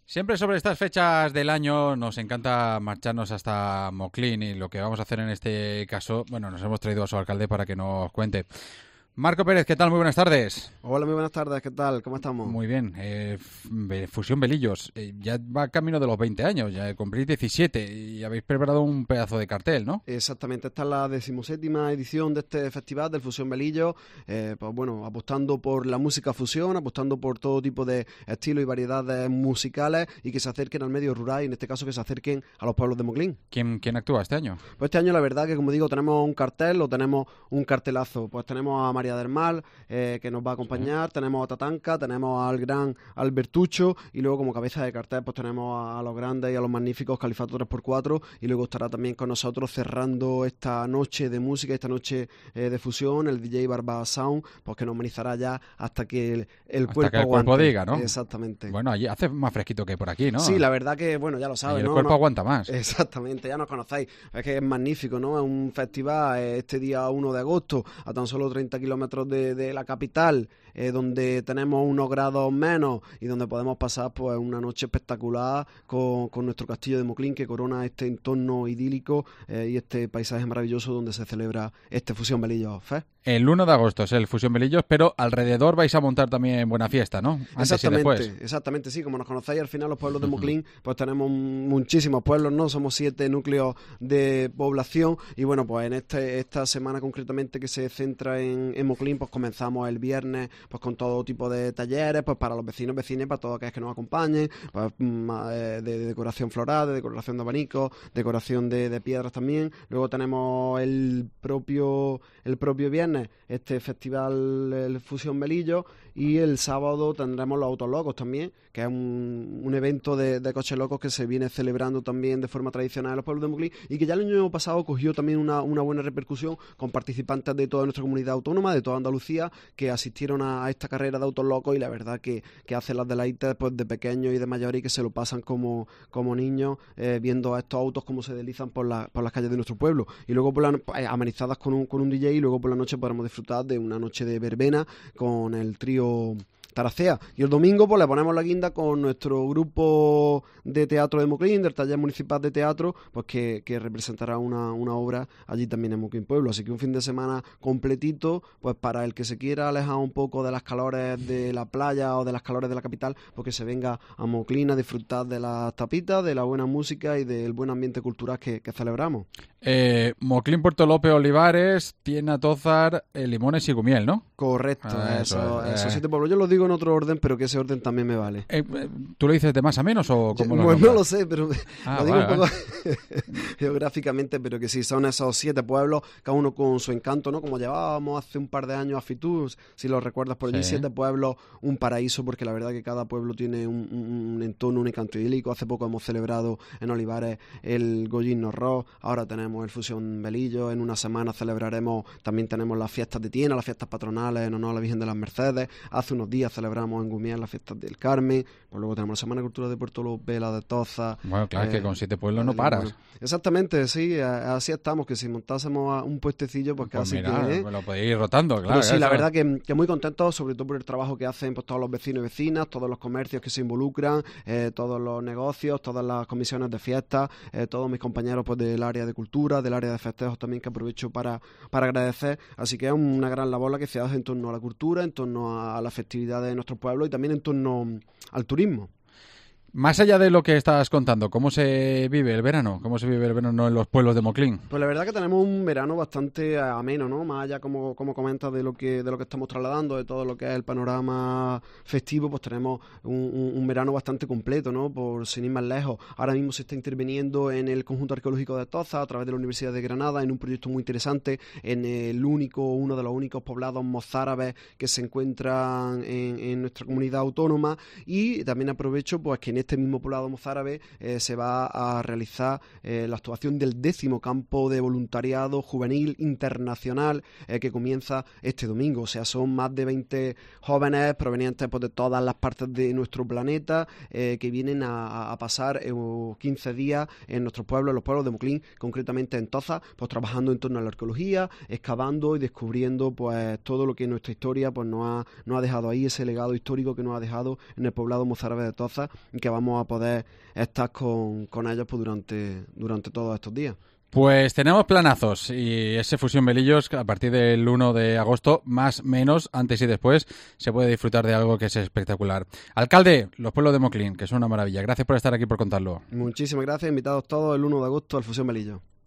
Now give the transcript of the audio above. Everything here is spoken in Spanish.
Siempre sobre estas fechas del año nos encanta marcharnos hasta Moclín y lo que vamos a hacer en este caso, bueno, nos hemos traído a su alcalde para que nos cuente. Marco Pérez, ¿qué tal? Muy buenas tardes. Hola, muy buenas tardes, ¿qué tal? ¿Cómo estamos? Muy bien. Fusión Velillos, ya va camino de los 20 años, ya cumplís 17 y habéis preparado un pedazo de cartel, ¿no? Exactamente, esta es la 17ª edición de este festival del Fusión Velillos, pues bueno, apostando por la música fusión, apostando por todo tipo de estilos y variedades musicales y que se acerquen al medio rural y en este caso que se acerquen a los pueblos de Moclín. ¿Quién actúa este año? Pues este año la verdad que como digo tenemos un cartel o tenemos un cartelazo, pues tenemos a María del Mar que nos va a acompañar, tenemos a Tatanka, tenemos al gran Albertucho y luego como cabeza de cartel pues tenemos a los grandes y a los magníficos Califato 3x4 y luego estará también con nosotros cerrando esta noche de música, esta noche de fusión, el DJ Barba Sound, pues que nos amenizará ya hasta que el cuerpo diga, ¿no? Exactamente. Bueno, allí hace más fresquito que por aquí, ¿no? Sí, la verdad que, bueno, ya lo sabes, el ¿no? cuerpo aguanta más. Exactamente, ya nos conocéis. Es que es magnífico, ¿no? Es un festival este día 1 de agosto, a tan solo 30 kilómetros de la capital, donde tenemos unos grados menos y donde podemos pasar pues una noche espectacular con nuestro castillo de Moclín que corona este entorno idílico y este paisaje maravilloso donde se celebra este Fusión Velillos Fest. El 1 de agosto es el Fusión Velillos, pero alrededor vais a montar también buena fiesta, ¿no? Antes y después. Exactamente, sí. Como nos conocéis, al final los pueblos de Moclín, pues tenemos muchísimos pueblos, ¿no? Somos 7 núcleos de población y bueno, pues en esta semana concretamente que se centra en Moclín, pues comenzamos el viernes pues con todo tipo de talleres, pues para los vecinos, vecinas, para todos aquellos que nos acompañen, pues de decoración floral, de decoración de abanicos, decoración de piedras también. Luego tenemos el propio viernes este festival, el Fusión Velillos, y el sábado tendremos los Autos Locos también, que es un evento de coches locos que se viene celebrando también de forma tradicional en los pueblos de Moclín y que ya el año pasado cogió también una buena repercusión con participantes de toda nuestra comunidad autónoma, de toda Andalucía, que asistieron a esta carrera de Autos Locos y la verdad que hacen las deleites pues, de pequeños y de mayores y que se lo pasan como niños viendo a estos autos cómo se deslizan por las calles de nuestro pueblo y luego amenizadas con un DJ y luego por la noche podremos disfrutar de una noche de verbena con el trío Taracea. Y el domingo pues le ponemos la guinda con nuestro grupo de teatro de Moclín, del taller municipal de teatro, pues que representará una obra allí también en Moclín Pueblo. Así que un fin de semana completito, pues para el que se quiera alejar un poco de las calores de la playa o de las calores de la capital, pues que se venga a Moclín a disfrutar de las tapitas, de la buena música y del buen ambiente cultural que celebramos. Moclín, Puerto López, Olivares, Tiena, Tózar, Limones y Gumiel, ¿no? Correcto, esos 7 pueblos. Yo lo digo en otro orden, pero que ese orden también me vale. ¿Tú lo dices de más a menos o cómo lo Pues nombras? no lo sé, pero lo digo un poco geográficamente, pero que sí, son esos 7 pueblos, cada uno con su encanto, ¿no? Como llevábamos hace un par de años a Fitur, si lo recuerdas por allí, 7 pueblos, un paraíso, porque la verdad que cada pueblo tiene un entorno, un encanto idílico. Hace poco hemos celebrado en Olivares el Gollín Norró, ahora tenemos el Fusión Velillos, en una semana también tenemos las fiestas de Tiena, las fiestas patronales en honor a la Virgen de las Mercedes, hace unos días celebramos en Gumiel las fiestas del Carmen, pues luego tenemos la Semana de Cultura de Puerto López, la de Toza. Bueno, claro, es que con 7 pueblos no paras. Bueno, exactamente, sí, así estamos, que si montásemos un puestecillo, pues casi mira, que... lo podéis ir rotando, claro. Pero sí, la verdad que muy contentos, sobre todo por el trabajo que hacen pues, todos los vecinos y vecinas, todos los comercios que se involucran, todos los negocios, todas las comisiones de fiestas, todos mis compañeros pues del área de cultura, del área de festejos también, que aprovecho para agradecer. Así que es una gran labor la que se hace en torno a la cultura, en torno a la festividad de nuestro pueblo y también en torno al turismo. Más allá de lo que estás contando, ¿cómo se vive el verano? ¿Cómo se vive el verano en los pueblos de Moclín? Pues la verdad que tenemos un verano bastante ameno, ¿no? Más allá, como comentas, de lo que estamos trasladando, de todo lo que es el panorama festivo, pues tenemos un verano bastante completo, ¿no? Por sin ir más lejos. Ahora mismo se está interviniendo en el conjunto arqueológico de Toza a través de la Universidad de Granada en un proyecto muy interesante en uno de los únicos poblados mozárabes que se encuentran en nuestra comunidad autónoma y también aprovecho pues que en este mismo poblado mozárabe se va a realizar la actuación del 10º campo de voluntariado juvenil internacional que comienza este domingo. O sea, son más de 20 jóvenes provenientes pues, de todas las partes de nuestro planeta que vienen a pasar 15 días en nuestros pueblos, en los pueblos de Moclín, concretamente en Toza, pues trabajando en torno a la arqueología, excavando y descubriendo pues todo lo que nuestra historia pues nos ha dejado ahí, ese legado histórico que nos ha dejado en el poblado mozárabe de Toza, que vamos a poder estar con ellos pues, durante todos estos días. Pues tenemos planazos y ese Fusión Velillos a partir del 1 de agosto, más menos, antes y después, se puede disfrutar de algo que es espectacular. Alcalde, los pueblos de Moclín, que es una maravilla. Gracias por estar aquí, por contarlo. Muchísimas gracias, invitados todos el 1 de agosto al Fusión Velillos.